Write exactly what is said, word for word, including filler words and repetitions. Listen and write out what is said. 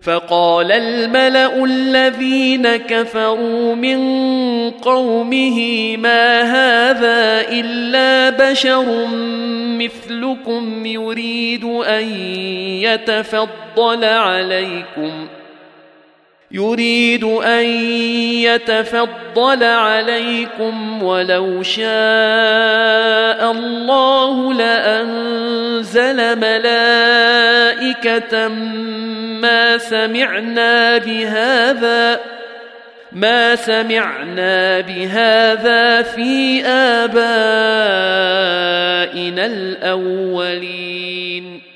فقال الملأ الذين كفروا من قومه ما هذا إلا بشر مثلكم يريد أن يتفضل عليكم يريد أن يتفضل عليكم ولو شاء الله لأنزل ملائكة ما سمعنا بهذا ما سمعنا بهذا في آبائنا الأولين